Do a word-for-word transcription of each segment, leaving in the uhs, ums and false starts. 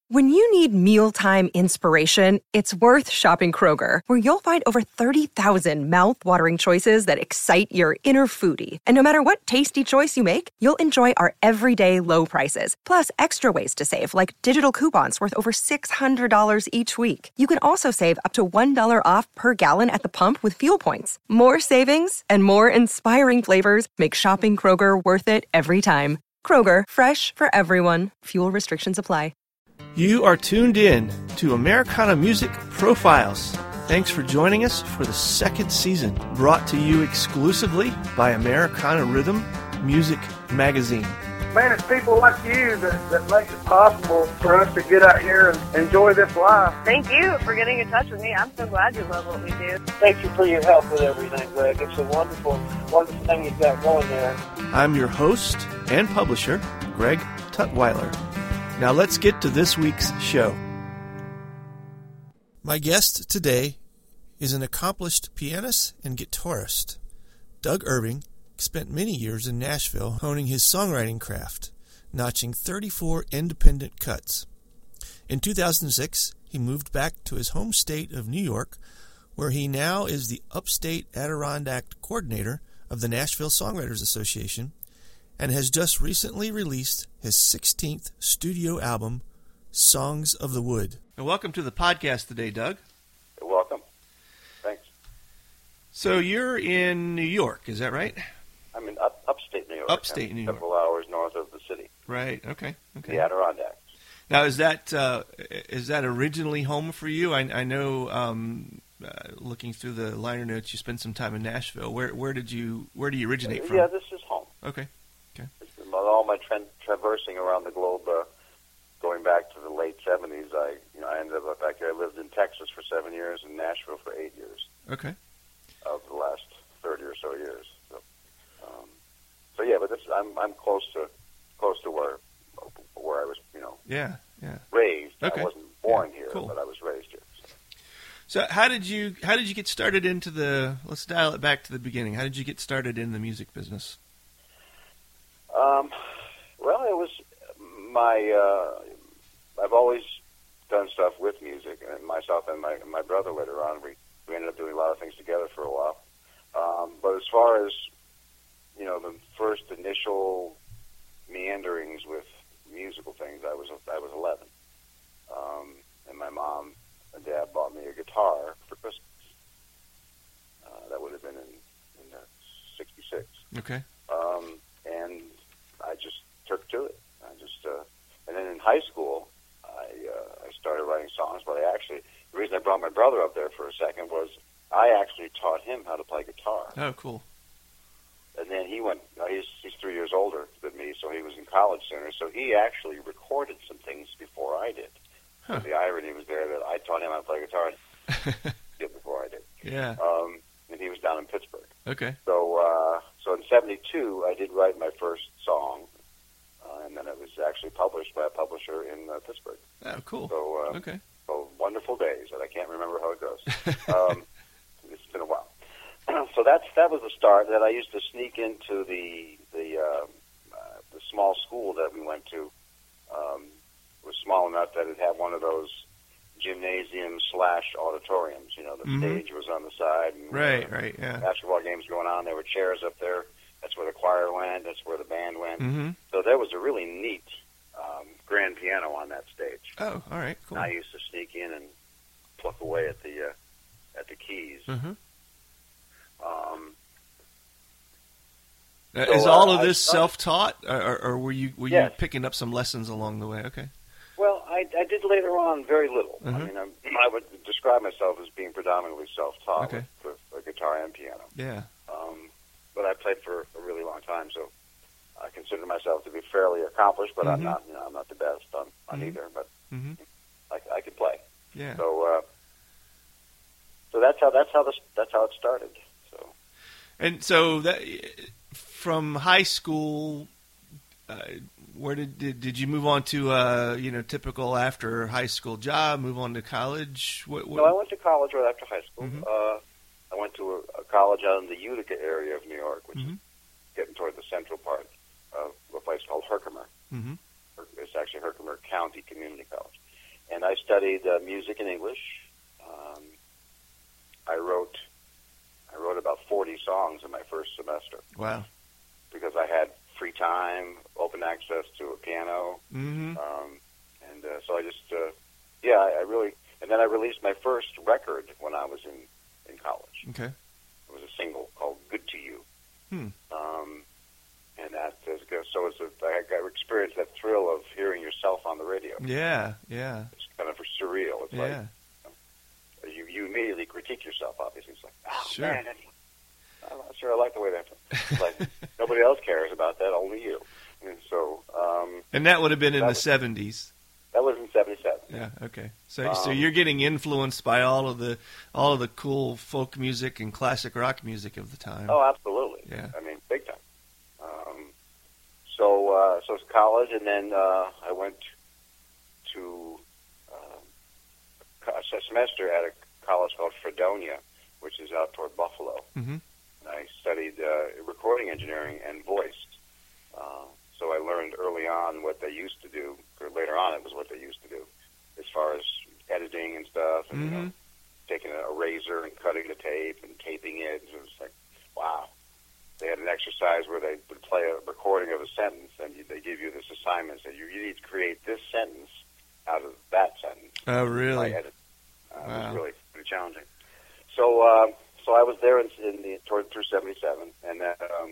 When you need mealtime inspiration, it's worth shopping Kroger, where you'll find over thirty thousand mouth-watering choices that excite your inner foodie. And no matter what tasty choice you make, you'll enjoy our everyday low prices, plus extra ways to save, like digital coupons worth over six hundred dollars each week. You can also save up to one dollar off per gallon at the pump with fuel points. More savings and more inspiring flavors make shopping Kroger worth it every time. Kroger, fresh for everyone. Fuel restrictions apply. You are tuned in to Americana Music Profiles. Thanks for joining us for the second season, brought to you exclusively by Americana Rhythm Music Magazine. Man, it's people like you that, that makes it possible for us to get out here and enjoy this life. Thank you for getting in touch with me. I'm so glad you love what we do. Thank you for your help with everything, Greg. It's a wonderful, wonderful thing you've got going there. I'm your host and publisher, Greg Tutwiler. Now let's get to this week's show. My guest today is an accomplished pianist and guitarist. Doug Irving spent many years in Nashville honing his songwriting craft, notching thirty-four independent cuts. In two thousand six, he moved back to his home state of New York, where he now is the Upstate Adirondack coordinator of the Nashville Songwriters Association, and has just recently released his sixteenth studio album, Songs of the Wood. And welcome to the podcast today, Doug. You're welcome. Thanks. So you're in New York, is that right? I'm in up, upstate New York. Upstate I'm New York. Several hours north of the city. Right, okay. okay. The Adirondacks. Now, is that uh, is that originally home for you? I, I know, um, uh, looking through the liner notes, you spent some time in Nashville. Where where did you where do you originate from? Yeah, this is home. Okay. All my tra- traversing around the globe, uh, going back to the late seventies, I you know I ended up back here. I lived in Texas for seven years and Nashville for eight years. Okay. Of the last thirty or so years. So, um, so yeah, but this I'm I'm close to close to where where I was you know yeah yeah raised. Okay. I wasn't born yeah, here, cool. but I was raised here. So. so how did you how did you get started into the? Let's dial it back to the beginning. How did you get started in the music business? Um, well, it was my, uh, I've always done stuff with music, and myself and my my brother later on, we, we ended up doing a lot of things together for a while. Um, but as far as, you know, the first initial meanderings with musical things, I was I was eleven. Um, and my mom and dad bought me a guitar for Christmas. Uh, that would have been in, in uh, sixty-six. Okay. Um, and I just took to it. I just, uh, and then in high school, I uh, I started writing songs. But I actually, the reason I brought my brother up there for a second was I actually taught him how to play guitar. Oh, cool. And then he went. Uh, he's he's three years older than me, so he was in college sooner. So he actually recorded some things before I did. Huh. So the irony was there that I taught him how to play guitar before I did. Yeah. Um, and he was down in Pittsburgh. Okay. So, uh, so in seventy-two, I did write my first song, uh, and then it was actually published by a publisher in uh, Pittsburgh. Oh, cool. So, uh, okay. So wonderful days, and I can't remember how it goes. um, it's been a while. So that's that was the start. That I used to sneak into the the uh, uh, the small school that we went to. Um, it was small enough that it had one of those gymnasium slash auditoriums. You know, the mm-hmm. stage was on the side. And, right, uh, right, yeah. Basketball games going on. There were chairs up there. That's where the choir went. That's where the band went. Mm-hmm. So there was a really neat um, grand piano on that stage. Oh, all right, cool. And I used to sneak in and pluck away at the uh, at the keys. Mm-hmm. Um, uh, so, is all uh, of this started, self-taught, or, or were you were yes. you picking up some lessons along the way? Okay. Well, I, I did later on very little. Mm-hmm. I mean, I'm, I would describe myself as being predominantly self-taught okay. with, with a guitar and piano. Yeah. Um, but I played for a really long time, so I consider myself to be fairly accomplished. But mm-hmm. I'm not, you know, I'm not the best on, on mm-hmm. either. But mm-hmm. I, I can play. Yeah. So, uh, so that's how that's how this that's how it started. So. And so that from high school. Uh, Where did, did did you move on to uh, you know typical after high school job? Move on to college? What, what? No, I went to college right after high school. Mm-hmm. Uh, I went to a, a college out in the Utica area of New York, which mm-hmm. is getting toward the central part of a place called Herkimer. Mm-hmm. It's actually Herkimer County Community College. and I studied uh, music and English. Um, I wrote I wrote about forty songs in my first semester. Wow. Because I had free time, open access to a piano. Mm-hmm. Um, and uh, so I just, uh, yeah, I, I really, and then I released my first record when I was in, in college. Okay. It was a single called Good to You. Hmm. Um, and that is good. So it's a, I got experienced that thrill of hearing yourself on the radio. Yeah, yeah. It's kind of surreal. It's Yeah. like, you, you immediately critique yourself, obviously. It's like, oh, Sure. man, that's, I'm not sure I like the way that it's like nobody else cares about that, only you. And so, um, And that would have been in the was- seventies. that was in seventy-seven. Yeah. Okay. So, so Um, you're getting influenced by all of the all of the cool folk music and classic rock music of the time. Oh, absolutely. Yeah. I mean, big time. Um, so, uh, so it's college, and then uh, I went to um, a semester at a college called Fredonia, which is out toward Buffalo. Mm-hmm. And I studied uh, recording engineering and voice. Uh, so I learned early on what they used to do, or later on it was what they used to do, as far as editing and stuff, and you know, Mhm. taking a razor and cutting the tape and taping it. It was like, wow. They had an exercise where they would play a recording of a sentence, and you, they give you this assignment that you, you need to create this sentence out of that sentence. Oh, really? By edit. Uh, It Wow. was really pretty challenging. So, uh, so I was there in, in the toward through seventy-seven, and then um,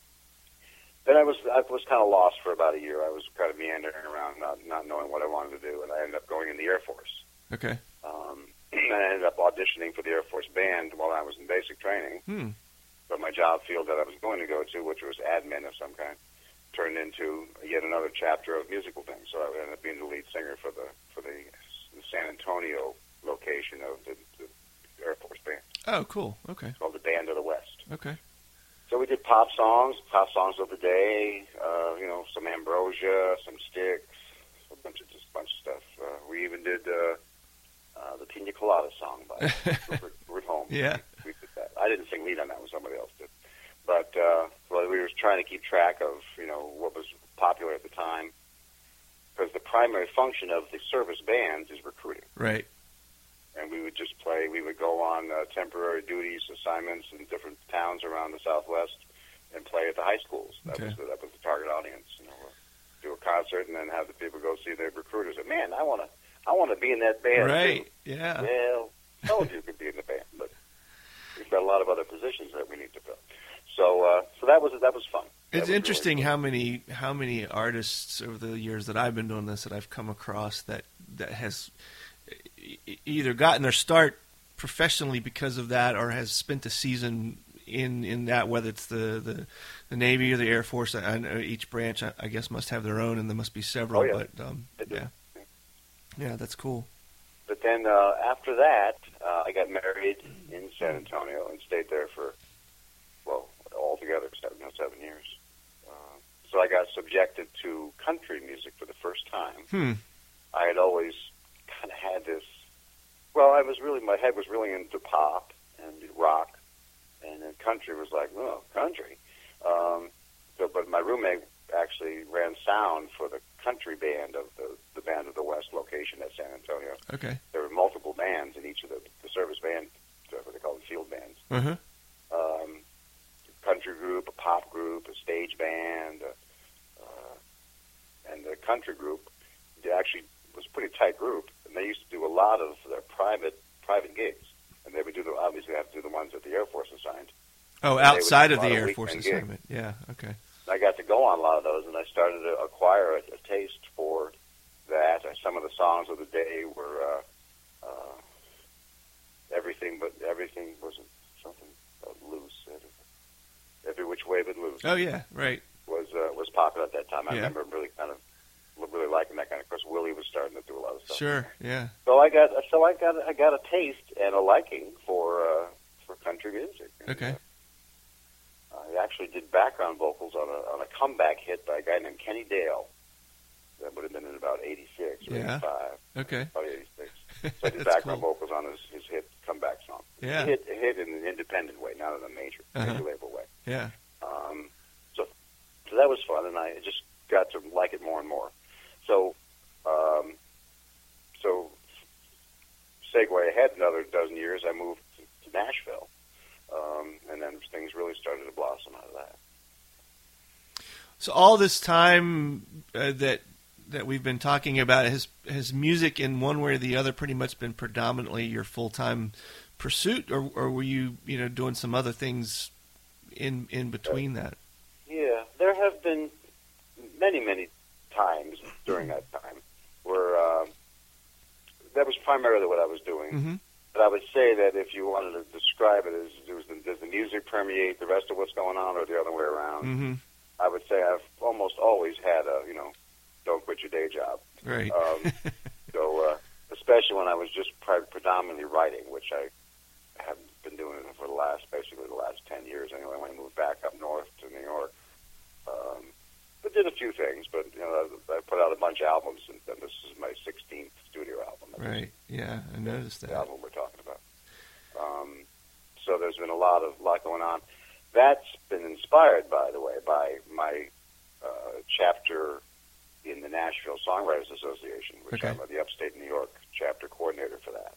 then I was I was kind of lost for about a year. I was kind of meandering around, not not knowing what I wanted to do, and I ended up going in the Air Force. Okay. Um, and I ended up auditioning for the Air Force Band while I was in basic training. Hmm. But my job field that I was going to go to, which was admin of some kind, turned into yet another chapter of musical things. So I ended up being the lead singer for the for the, the San Antonio location of the, the Air Force Band. Oh, cool. Okay. It's called the Band of the West. Okay. So we did pop songs, pop songs of the day, uh, you know, some Ambrosia, some Styx, a bunch of just a bunch of stuff. Uh, we even did uh, uh, the Pina Colada song by Rupert, Rupert Holmes. Yeah. We, we did that. I didn't sing lead on that one; somebody else did. But uh, well, we were trying to keep track of, you know, what was popular at the time, because the primary function of the service bands is recruiting. Right. And we would just play. We would go on uh, temporary duties, assignments in different towns around the Southwest, and play at the high schools. That Okay. was the, that was the target audience. You know, do a concert and then have the people go see their recruiters. And, man, I want to, I want to be in that band. Right. Too. Yeah. Well, told you could be in the band, but we've got a lot of other positions that we need to fill. So, uh, so that was that was fun. That It's was interesting really how many how many artists over the years that I've been doing this that I've come across that that has e- either gotten their start professionally because of that or has spent a season in, in that, whether it's the, the, the Navy or the Air Force. I, I know each branch, I, I guess, must have their own, and there must be several. Oh, yeah. But um, They do. yeah, yeah, that's cool. But then uh, after that, uh, I got married in San Antonio and stayed there for, well, altogether seven, no, seven years. Uh, so I got subjected to country music for the first time. Hmm. I had always kind of had this, well, I was really, my head was really into pop and rock, and then country was like, oh, country. Um, so, but my roommate actually ran sound for the country band of the, the Band of the West location at San Antonio. Okay. There were multiple bands in each of the, the service band, what they call them, field bands. Uh-huh. Um, a country group, a pop group, a stage band, uh, uh, and the country group, they actually was a pretty tight group, and they used to do a lot of their private private gigs, and they would do the obviously have to do the ones that the Air Force assigned. Oh, would outside do of a the lot of Air weekend Force gigs. assignment. Yeah. Okay. I got to go on a lot of those, and I started to acquire a, a taste for that. Uh, some of the songs of the day were uh, uh, everything, but everything wasn't something uh, loose. Every Which Way But Loose. Oh yeah. Right. was uh, was popular at that time. I Yeah. remember really kind of really liking that kind of. Of course, Willie was starting to do a lot of stuff. Sure. Yeah. So I got so I got I got a taste and a liking for uh, for country music. And, Okay. uh, I actually did background vocals on a on a comeback hit by a guy named Kenny Dale. That would have been in about eighty-six or Yeah. eighty-five. Okay. Probably eighty-six. So I did That's background cool. vocals on his, his hit comeback song. Yeah. It hit, it hit in an independent way, not in a major, Uh-huh. major label way. Yeah. Um, so, so that was fun, and I just got to like it more and more. So, um, so had another dozen years, I moved to, to Nashville, um, and then things really started to blossom out of that. So all this time uh, that that we've been talking about, has has music in one way or the other pretty much been predominantly your full time pursuit, or, or were you you know doing some other things in in between that? Yeah, there have been many many times during that time where uh, that was primarily what I was doing. Mm-hmm. But I would say that if you wanted to describe it as does the, does the music permeate the rest of what's going on, or the other way around? Mm-hmm. I would say I've almost always had a, you know, don't quit your day job. Right. Um, so, uh, especially when I was just pre- predominantly writing, which I have been doing for the last, basically the last ten years anyway, when I moved back up north to New York. Um, but did a few things, but, you know, I, I put out a bunch of albums, and, and this is my sixteenth studio album. Right, yeah, I noticed that. The album we're talking about. Um, so there's been a lot of, lot going on. That's been inspired, by the way, by my uh, chapter in the Nashville Songwriters Association, which okay. I'm the upstate New York chapter coordinator for that.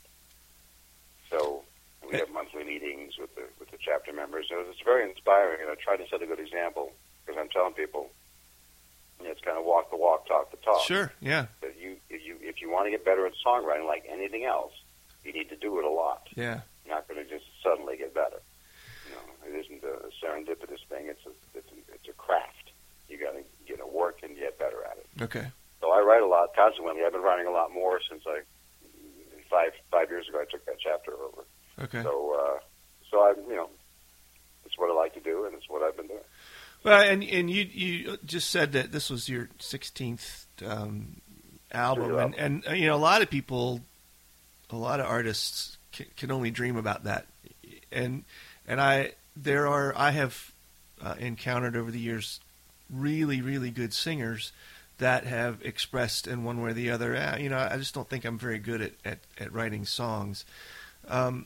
So we have monthly meetings with the with the chapter members. So it's very inspiring, and I try to set a good example because I'm telling people, you know, it's kind of walk the walk, talk the talk. Sure, yeah. That you if you if you want to get better at songwriting, like anything else, you need to do it a lot. Yeah. You're not going to just suddenly get better. It isn't a serendipitous thing. It's a it's a, it's a craft. You got to get to work and get better at it. Okay. So I write a lot. Consequently, I've been writing a lot more since I five five years ago I took that chapter over. Okay. So uh, so I you know it's what I like to do, and it's what I've been doing. Well, and and you you just said that this was your sixteenth um, album, and and uh, you know a lot of people, a lot of artists can, can only dream about that, and and I. There are, I have uh, encountered over the years really, really good singers that have expressed in one way or the other, eh, you know, I just don't think I'm very good at, at, at writing songs. Um,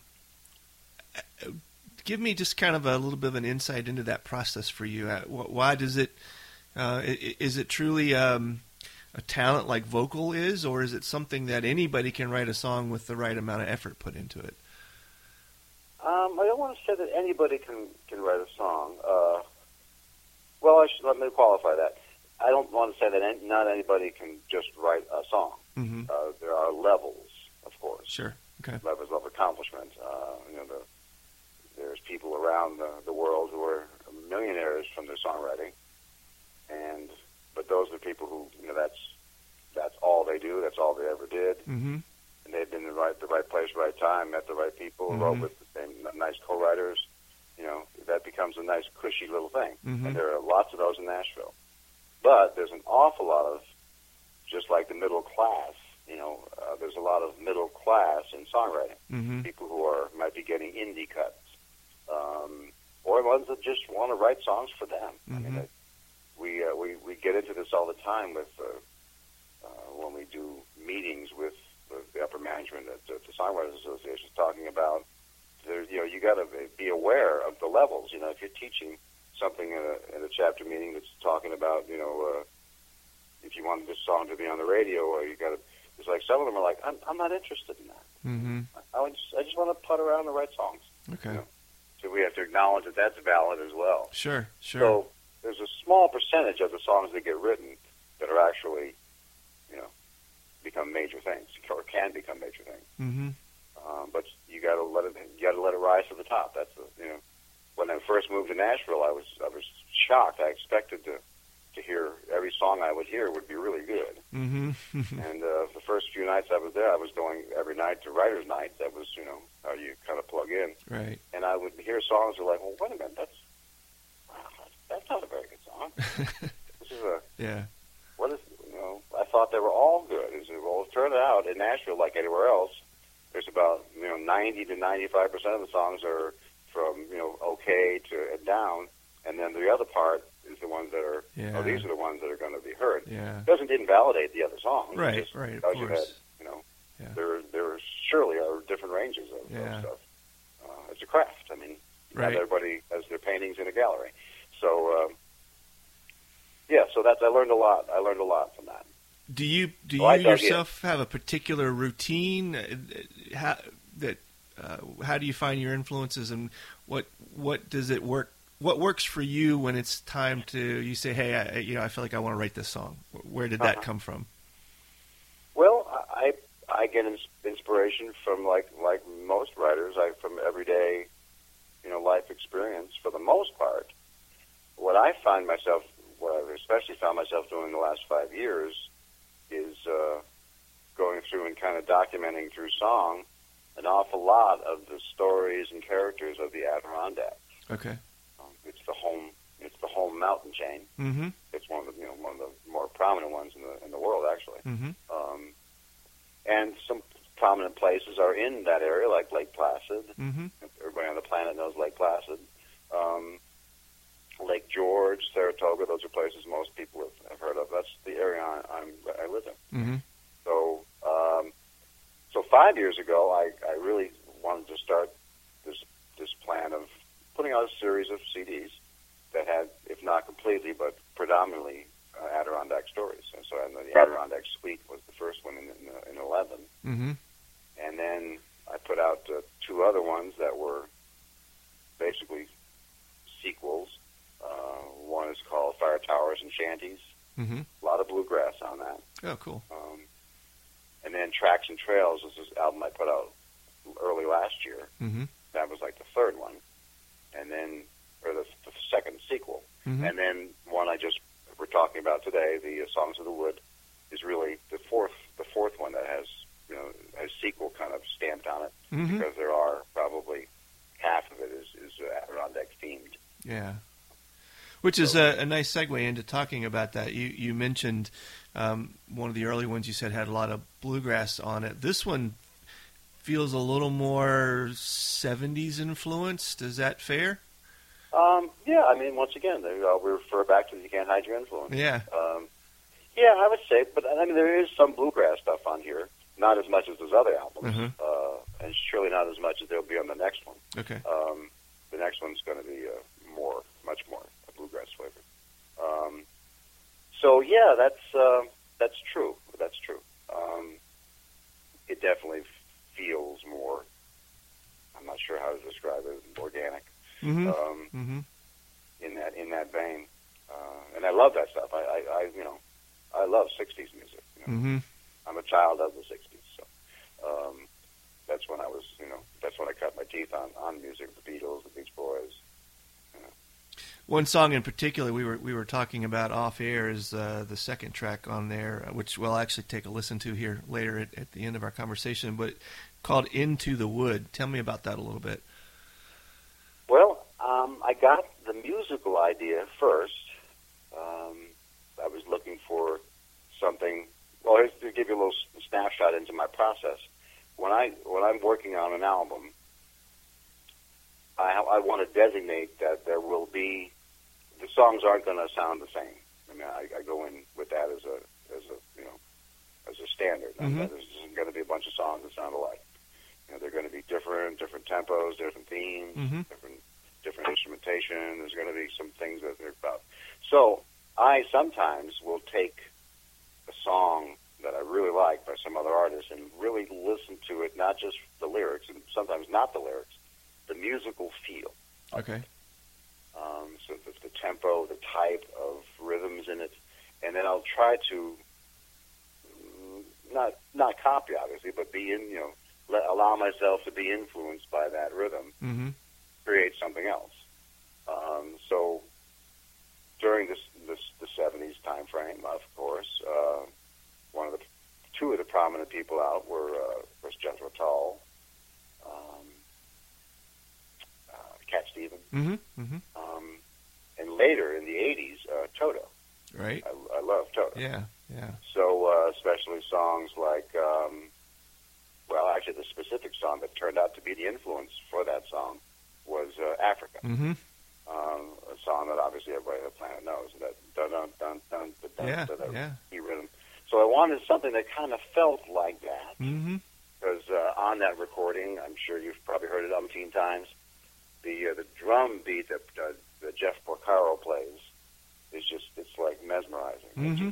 give me just kind of a little bit of an insight into that process for you. Uh, why does it, uh, is it truly um, a talent like vocal is, or is it something that anybody can write a song with the right amount of effort put into it? Um, I don't want to say that anybody can, can write a song. Uh, well, I should, let me qualify that. I don't want to say that any, not anybody can just write a song. Mm-hmm. Uh, there are levels, of course. Sure. Okay. Levels of accomplishment. Uh, you know, the, there's people around the, the world who are millionaires from their songwriting, and but those are people who, you know, that's that's all they do. That's all they ever did. Mm-hmm. And they've been in the right, the right place, right time, met the right people, mm-hmm. wrote with the same nice co-writers. You know, that becomes a nice, cushy little thing. Mm-hmm. And there are lots of those in Nashville. But there's an awful lot of, just like the middle class, you know, uh, there's a lot of middle class in songwriting. Mm-hmm. People who are might be getting indie cuts, um, or ones that just want to write songs for them. Mm-hmm. I mean, it, we uh, we we get into this all the time with uh, uh, when we do meetings with the upper management at the, the Songwriters Association, talking about, there, you know, you got to be aware of the levels. You know, if you're teaching something in a, in a chapter meeting that's talking about, you know, uh, if you want this song to be on the radio, or you got to, it's like some of them are like, I'm, I'm not interested in that. Mm-hmm. I, I just, I just want to putt around and write songs. Okay. You know? So we have to acknowledge that that's valid as well. Sure, sure. So there's a small percentage of the songs that get written that are actually, you know, become major things, or can become major things. Mm-hmm. Um, but you got to let it, you got to let it rise to the top. That's the, you know, when I first moved to Nashville, I was, I was shocked. I expected to, to hear every song I would hear would be really good. Mm-hmm. And uh, the first few nights I was there, I was going every night to writers' night. That was, you know, how you kind of plug in. Right. And I would hear songs that were like, well, wait a minute, that's, wow, that's not a very good song. This is a, yeah. What is, you know, I thought they were all good. As well, it turned out in Nashville, like anywhere else, there's about, you know, ninety to ninety-five percent of the songs are from, you know, okay to and down, and then the other part is the ones that are, yeah. oh, these are the ones that are going to be heard. Yeah. It doesn't invalidate the other songs. Right, it just right, of tells you course. that, you know, yeah. there, there surely are different ranges of, yeah. of stuff. Uh, it's a craft. I mean, right. not everybody has their paintings in a gallery. So, um, yeah, so that's, I learned a lot. I learned a lot from that. Do you do so you yourself have a particular routine? How, that uh, how do you find your influences, and what what does it work? What works for you when it's time to you say, hey, I, you know, I feel like I want to write this song. Where did that uh-huh. come from? Well, I I get inspiration from like like most writers, I from everyday, you know, life experience for the most part. What I find myself, what I've especially found myself doing in the last five years, is uh, going through and kind of documenting through song an awful lot of the stories and characters of the Adirondack. Okay. Um, it's the home. It's the home mountain chain. Mm-hmm. It's one of the you know one of the more prominent ones in the in the world, actually. Mm-hmm. Um, and some prominent places are in that area, like Lake Placid. Mm-hmm. Everybody on the planet knows Lake Placid. Um, Lake George, Saratoga, those are places most people have, have heard of. That's the area I, I'm, I live in. Mm-hmm. So, um, so five years ago, I, I really wanted to start this this plan of putting out a series of C Ds that had, if not completely, but predominantly uh, Adirondack stories. And so, and the Adirondack Suite was the first one in in, in eleven. Mm-hmm. And then I put out uh, two other ones that were basically sequels. Uh, one is called Fire Towers and Shanties. Mm-hmm. A lot of bluegrass on that. Oh, cool. Um, and then Tracks and Trails is this album I put out early last year. Mm-hmm. That was like the third one. And then, or the, the second sequel. Mm-hmm. And then one I just, we're talking about today, the uh, Songs of the Wood, is really the fourth the fourth one that has, you know, has sequel kind of stamped on it. Mm-hmm. Because there are probably half of it is, is uh, Adirondack themed. Yeah. Which is a, a nice segue into talking about that. You you mentioned um, one of the early ones you said had a lot of bluegrass on it. This one feels a little more seventies influenced. Is that fair? Um, yeah, I mean, once again, uh, we refer back to the You Can't Hide Your Influence. Yeah. Um, yeah, I would say, but I mean, there is some bluegrass stuff on here. Not as much as those other albums, mm-hmm. uh, and surely not as much as there'll be on the next one. Okay. Um, the next one's going to be uh, more, much more. Bluegrass flavor. Um, so yeah, that's uh, that's true. That's true. Um, it definitely feels more. I'm not sure how to describe it. Organic. Mm-hmm. Um, mm-hmm. In that in that vein, uh, and I love that stuff. I, I, I you know I love sixties music. You know? Mm-hmm. I'm a child of the sixties, so um, that's when I was. You know, that's when I cut my teeth on on music. The Beatles, the Beach Boys. One song in particular we were we were talking about off air is uh, the second track on there, which we'll actually take a listen to here later at, at the end of our conversation, but called Into the Wood. Tell me about that a little bit. Well, um, I got the musical idea first. Um, I was looking for something. Well, here's to give you a little snapshot into my process. When I when I'm working on an album, I, I want to designate that there will be. The songs aren't going to sound the same. I mean, I, I go in with that as a, as a, you know, as a standard. Mm-hmm. There's isn't going to be a bunch of songs that sound alike. You know, they're going to be different, different tempos, different themes, mm-hmm. different, different instrumentation. There's going to be some things that they're about. So I sometimes will take a song that I really like by some other artist and really listen to it, not just the lyrics, and sometimes not the lyrics, the musical feel. Okay. Um, so the, the tempo, the type of rhythms in it, and then I'll try to not not copy, obviously, but be in, you know, let, allow myself to be influenced by that rhythm, mm-hmm. create something else. Um, so during this, this the seventies time frame, of course, uh, one of the two of the prominent people out were uh, was Jethro Tull. Um, Cat Stevens, mm-hmm, mm-hmm. Um, and later in the eighties, uh, Toto. Right. I, I love Toto. Yeah, yeah. So uh, especially songs like, um, well, actually the specific song that turned out to be the influence for that song was uh, Africa. Mm-hmm. Um, a song that obviously everybody on the planet knows. That dun dun dun dun dun yeah, dun dun yeah. rhythm. So I wanted something that kind of felt like that. Mm-hmm. Because uh, on that recording, I'm sure you've probably heard it umpteen times. The uh, the drum beat that, uh, that Jeff Porcaro plays is just it's like mesmerizing. Mm-hmm.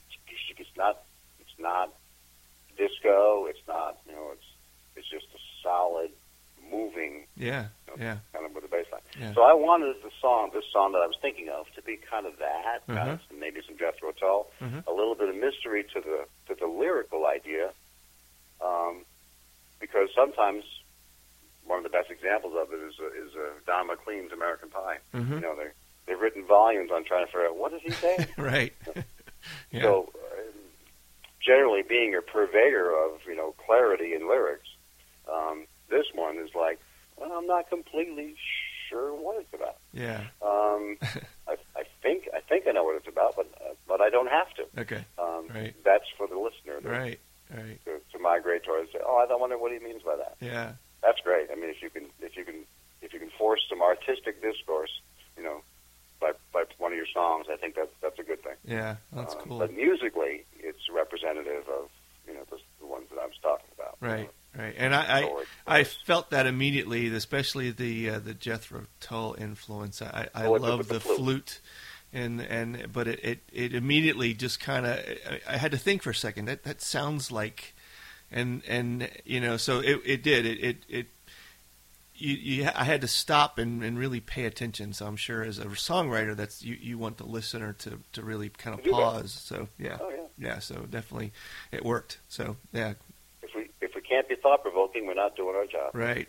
It's not it's not disco. It's not you know it's it's just a solid, moving, Yeah, you know, yeah. kind of with a bass line. Yeah. So I wanted the song, this song that I was thinking of, to be kind of that, kind Uh-huh. of some, maybe some Jethro Tull, Mhm. a little bit of mystery to the to the lyrical idea, um, because sometimes one of the best examples of it is uh, is uh, Don McLean's American Pie. Mhm. You know, they they've written volumes on trying to figure out what does he say. Right. Yeah. So, uh, generally, being a purveyor of you know clarity in lyrics, um, this one is like, well, I'm not completely sure what it's about. Yeah. Um, I, I think I think I know what it's about, but uh, but I don't have to. Okay. Um, Right. That's for the listener to, Right. Right. to, to migrate towards. Say, oh, I don't wonder what he means by that. Yeah. That's great. I mean, if you can if you can if you can force some artistic discourse, you know, by by one of your songs, I think that's that's a good thing. Yeah. That's Um, cool. But musically, it's representative of you know the, the ones that I was talking about. Right. Right. And I, So I, I it's- felt that immediately, especially the uh, the Jethro Tull influence. I, I Oh, with the- love with the, the flute. flute, and and but it it, it immediately just kind of I, I had to think for a second. That that sounds like, and and you know, so it it did it it. it you, you, I had to stop and, and really pay attention. So I'm sure as a songwriter, that's you, you want the listener to, to really kind of To do that. pause. So yeah, Oh, yeah. yeah. So definitely, it worked. So yeah, If we if we can't be thought provoking, we're not doing our job. right.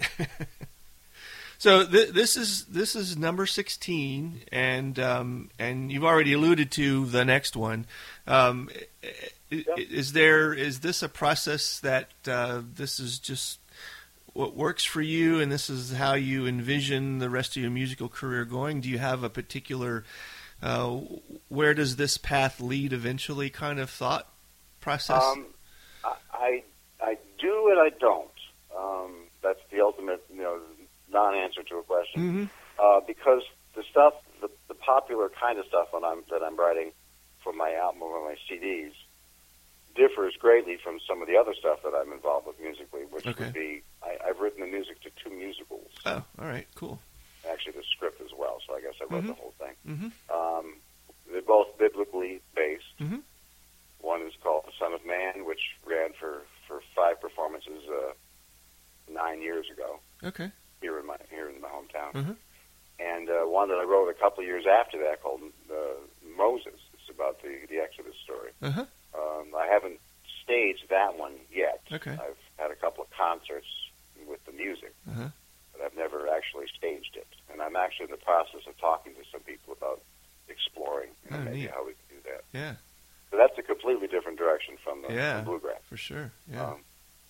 So th- this is this is number sixteen, and um, and you've already alluded to the next one. Um, i- Yeah. Is there is this a process that uh, this is just what works for you, and this is how you envision the rest of your musical career going? Do you have a particular uh, where does this path lead eventually kind of thought process? Um, I, I I do and I don't. Um, that's the ultimate, you know, non-answer to a question. Mm-hmm. Uh, because the stuff, the, the popular kind of stuff that I'm that I'm writing for my album or my C Ds differs greatly from some of the other stuff that I'm involved with musically, which Okay. would be I, I've written the music to two musicals, Oh, all right, cool. actually the script as well. So I guess I wrote Mhm. the whole thing. Mm-hmm. Um, they're both biblically based. Mm-hmm. One is called The Son of Man, which ran for, for five performances uh, nine years ago Okay. here in my here in my hometown, Mm-hmm. and uh, one that I wrote a couple of years after that called uh, Moses. It's about the the Exodus story. Uh-huh. Um, I haven't staged that one yet. Okay. I've had a couple of concerts with the music, Uh-huh. but I've never actually staged it. And I'm actually in the process of talking to some people about exploring you know, Oh, maybe neat. how we can do that. Yeah. So that's a completely different direction from the, Yeah. from bluegrass. For sure. Yeah. Um,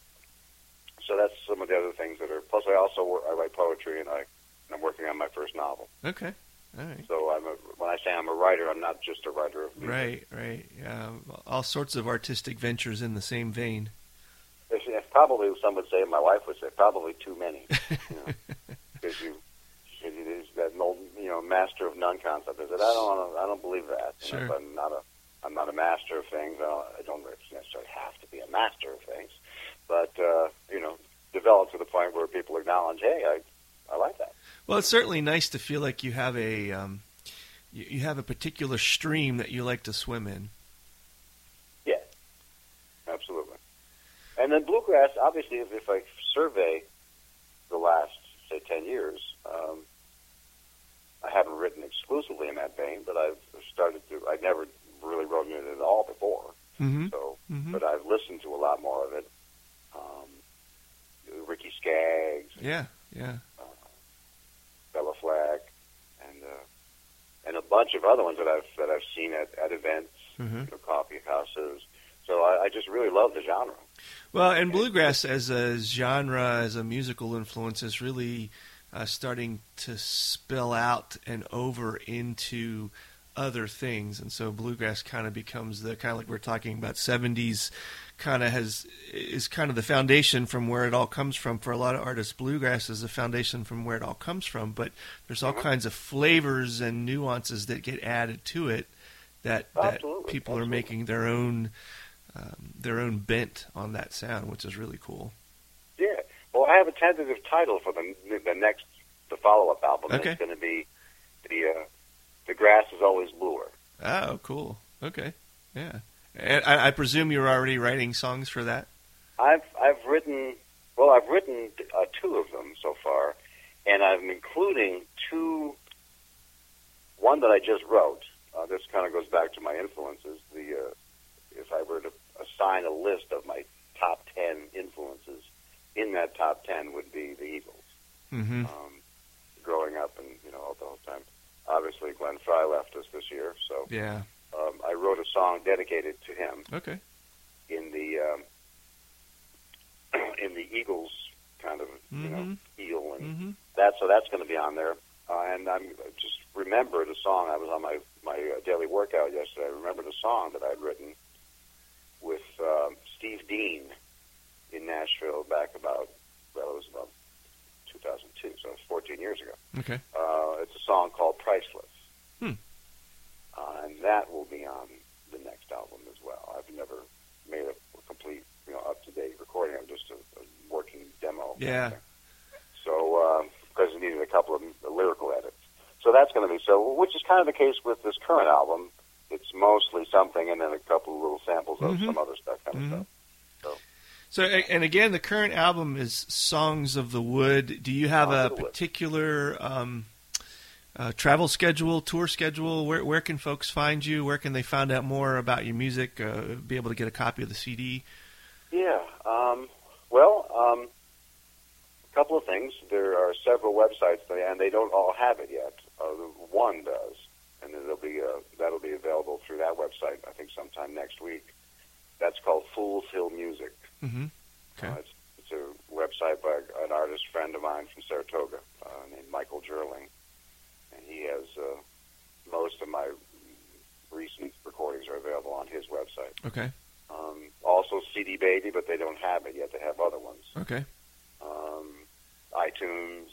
so that's some of the other things that are. Plus, I also work, I write poetry, and I and I'm working on my first novel. Okay. All right. So I'm a, when I say I'm a writer, I'm not just a writer of music. Right, right. Yeah, all sorts of artistic ventures in the same vein. It's, it's probably some would say, my wife would say, probably too many. You know, because you, because it is that old, you know, master of none concept. I said, I don't, wanna, I don't believe that. You know, Sure. if I'm not a, I'm not a master of things. I don't, I don't necessarily have to be a master of things, but uh, you know, develop to the point where people acknowledge, hey, I, I like that. Well, it's certainly nice to feel like you have a um, you, you have a particular stream that you like to swim in. Yeah, absolutely. And then bluegrass, obviously, if, if I survey the last, say, ten years, um, I haven't written exclusively in that vein, but I've started to, I never really wrote in it at all before. Mm-hmm. So, Mhm. but I've listened to a lot more of it. Um, Ricky Skaggs, Yeah, yeah. Bella Flack, and uh, and a bunch of other ones that I've that I've seen at, at events, Mhm. you know, coffee houses. So I, I just really love the genre. Well, and bluegrass as a genre, as a musical influence, is really uh, starting to spill out and over into other things, and so bluegrass kind of becomes the kind of like we're talking about seventies kind of has is kind of the foundation from where it all comes from for a lot of artists. Bluegrass is the foundation from where it all comes from, but there's all Mhm. kinds of flavors and nuances that get added to it that that Absolutely, people are absolutely. making their own um, their own bent on that sound, which is really cool. Yeah. Well, I have a tentative title for the the next the follow up album. Okay. It's going to be the uh, the grass is always bluer. Oh, cool. Okay, yeah. And I, I presume you're already writing songs for that. I've I've written Well, I've written uh, two of them so far, and I'm including two, one that I just wrote. Uh, this kind of goes back to my influences. The uh, if I were to assign a list of my top ten influences, in that top ten would be the Eagles. Mm-hmm. Um, growing up and, you know, all the whole time. Obviously, Glenn Frey left us this year, so yeah. um, I wrote a song dedicated to him. Okay. In the um, in the Eagles kind of, you mm-hmm. know, feel, and mm-hmm. that, so that's going to be on there. Uh, and I'm just remembered a song. I was on my my uh, daily workout yesterday. I remembered a song that I'd written with um, Steve Dean in Nashville back about, well, it was about two thousand two, so it was fourteen years ago. Okay. Uh, it's a song called Priceless. Hmm. Uh, and that will be on the next album as well. I've never made a, a complete, you know, up-to-date recording. I'm just a, a working demo. Yeah. Kind of so, because um, it needed a couple of lyrical edits. So that's going to be so, which is kind of the case with this current album. It's mostly something and then a couple of little samples of mm-hmm. some other stuff kind mm-hmm. of stuff. So. So, and again, the current album is Songs of the Wood. Do you have Songs a particular um, uh, travel schedule, tour schedule? Where where can folks find you? Where can they find out more about your music, uh, be able to get a copy of the C D? Yeah, um, well, um, a couple of things. There are several websites, and they don't all have it yet. Uh, one does, and it'll be, uh, that'll be available through that website, I think, sometime next week. That's called Fools Hill Music. Mm-hmm. Okay. Uh, it's, it's a website by an artist friend of mine from Saratoga uh, named Michael Gerling, and he has uh, most of my recent recordings are available on his website. Okay. Um, also C D Baby, but they don't have it yet. They have other ones. Okay. Um, iTunes,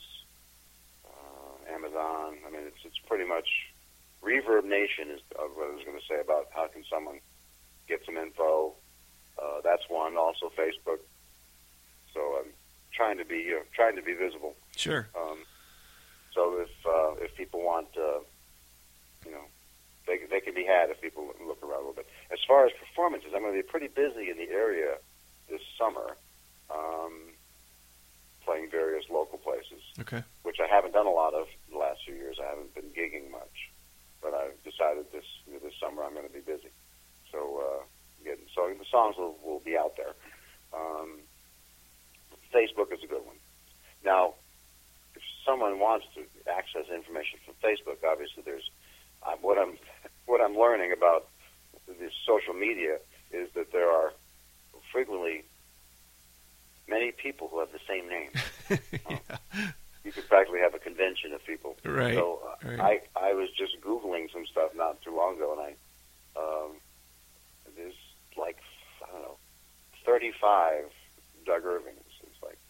uh, Amazon. I mean, it's it's pretty much Reverb Nation is uh, what I was going to say about how can someone get some info. Uh, that's one. Also Facebook. So I'm trying to be uh, trying to be visible. Sure. Um, so if uh, if people want, uh, you know, they they can be had if people look around a little bit. As far as performances, I'm going to be pretty busy in the area this summer, um, playing various local places. Okay. Which I haven't done a lot of the last few years. I haven't been gigging much, but I've decided this you know, this summer I'm going to be busy. So. Uh, Getting, so the songs will, will be out there. Um, Facebook is a good one. Now, if someone wants to access information from Facebook, obviously there's uh, what I'm what I'm learning about this social media is that there are frequently many people who have the same name. yeah. um, you could practically have a convention of people. Right. So uh, right. I I was just Googling some stuff not too long ago, and I um, there's like, I don't know, thirty-five Doug Irvings. It's like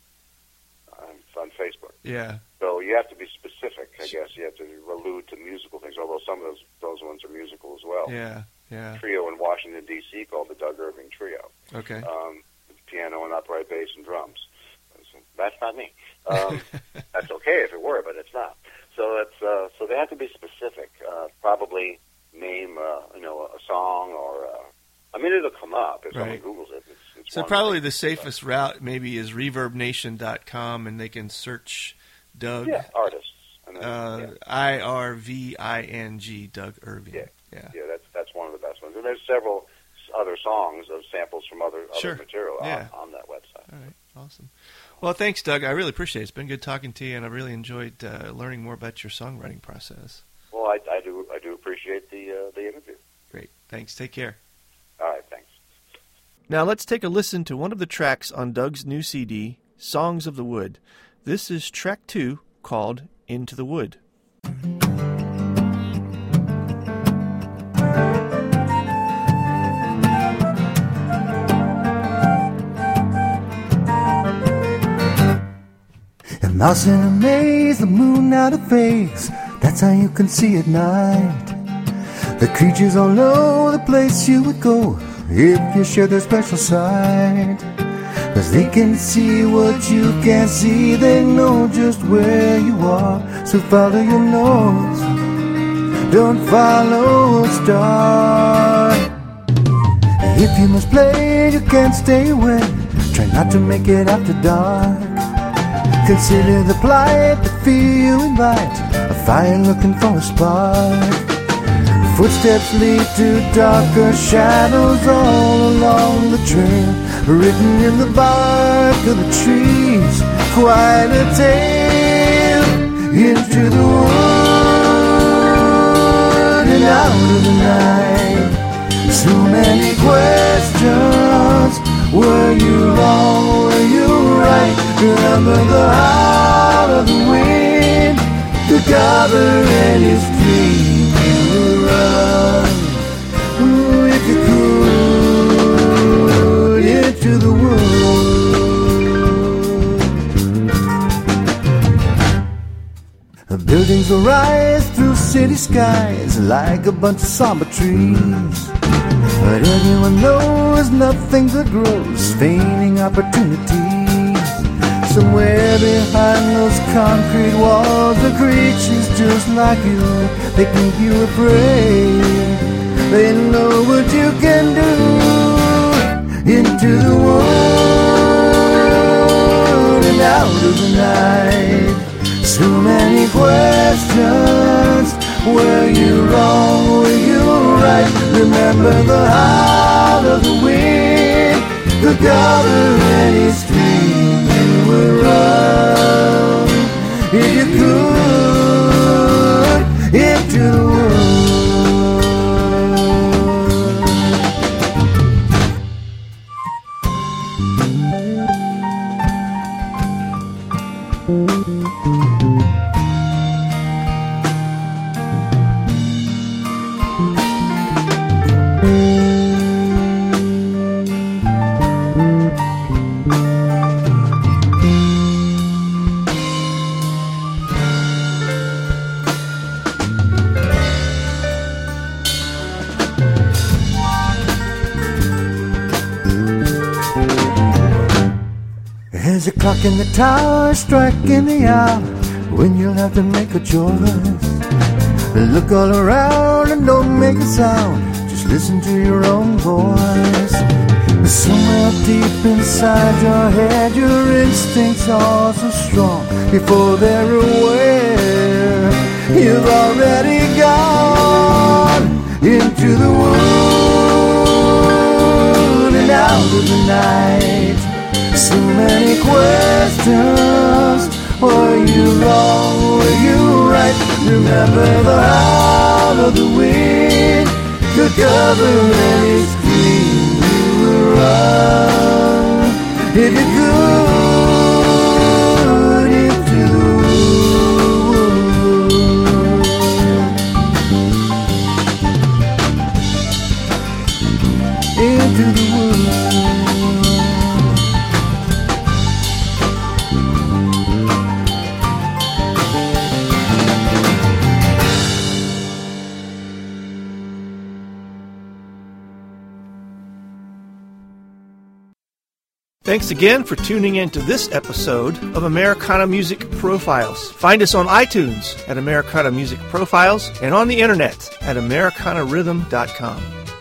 on, on Facebook. Yeah. So you have to be specific, I guess. You have to allude to musical things, although some of those those ones are musical as well. Yeah, yeah. Trio in Washington, D C called the Doug Irving Trio. Okay. Um, piano and upright bass and drums. That's not me. Um, that's okay if it were, but it's not. So it's uh, so they have to be specific. Uh, probably name uh, you know a song or. Uh, I mean, it'll come up if right. someone Googles it. It's, it's so probably the safest route maybe is reverb nation dot com, and they can search Doug. Yeah, artists. And then, uh, yeah. I R V I N G, Doug Irving. Yeah, yeah, yeah. That's that's one of the best ones. And there's several other songs of samples from other, other sure. material yeah. on, on that website. All right, awesome. Well, thanks, Doug. I really appreciate it. It's been good talking to you, and I really enjoyed uh, learning more about your songwriting process. Well, I, I do I do appreciate the uh, the interview. Great. Thanks. Take care. All right, thanks. Now let's take a listen to one of the tracks on Doug's new C D, Songs of the Wood. This is track two, called Into the Wood. A mouse in a maze, the moon out of phase. That's how you can see at night. The creatures all know the place you would go if you share their special sight. 'Cause they can see what you can't see. They know just where you are. So follow your nose, don't follow a star. If you must play, you can't stay away. Try not to make it after dark. Consider the plight, the fear you invite, a fire looking for a spark. Footsteps lead to darker shadows all along the trail, written in the bark of the trees, quite a tale. Into the wood and out of the night, so many questions. Were you wrong, were you right? Remember the heart of the wind, the cover and his dream. You would run, ooh, if you could, into the wood. Buildings will rise through city skies like a bunch of somber trees, but everyone knows nothing good grows, feigning opportunities. Somewhere behind those concrete walls are creatures just like you. They keep you afraid, they know what you can do. Into the wood and out of the night, so many questions. Were you wrong, were you right? Remember the heart of the wind, the cover and his dream. You would run, if you could, into the There's a clock in the tower striking the hour when you'll have to make a choice. Look all around and don't make a sound, just listen to your own voice. Somewhere deep inside your head, your instincts are so strong. Before they're aware, you've already gone into the wood and out of the night. So many questions. Were you wrong? Were you right? Remember the heart of the wind, the cover and its green. You will run if you could into the wood, into the wood. Thanks again for tuning in to this episode of Americana Music Profiles. Find us on iTunes at Americana Music Profiles and on the internet at americana rhythm dot com.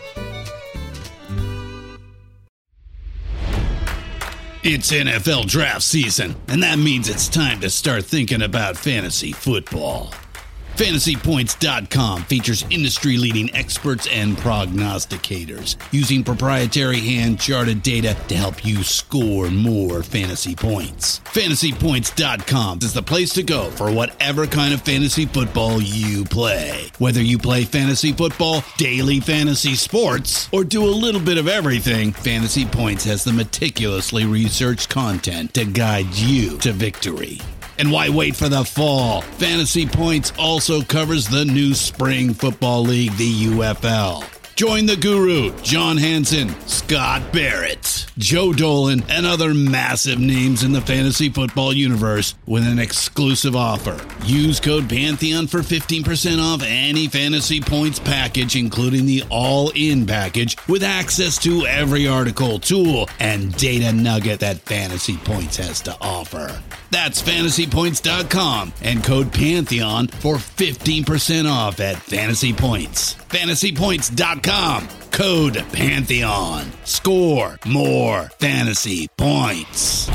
It's N F L draft season, and that means it's time to start thinking about fantasy football. Fantasy Points dot com features industry-leading experts and prognosticators using proprietary hand-charted data to help you score more fantasy points. Fantasy Points dot com is the place to go for whatever kind of fantasy football you play. Whether you play fantasy football, daily fantasy sports, or do a little bit of everything, Fantasy Points has the meticulously researched content to guide you to victory. And why wait for the fall? Fantasy Points also covers the new spring football league, the U F L. Join the guru, John Hansen, Scott Barrett, Joe Dolan, and other massive names in the fantasy football universe with an exclusive offer. Use code Pantheon for fifteen percent off any Fantasy Points package, including the all-in package, with access to every article, tool, and data nugget that Fantasy Points has to offer. That's fantasy points dot com and code Pantheon for fifteen percent off at Fantasy Points. fantasy points dot com, code Pantheon. Score more fantasy points.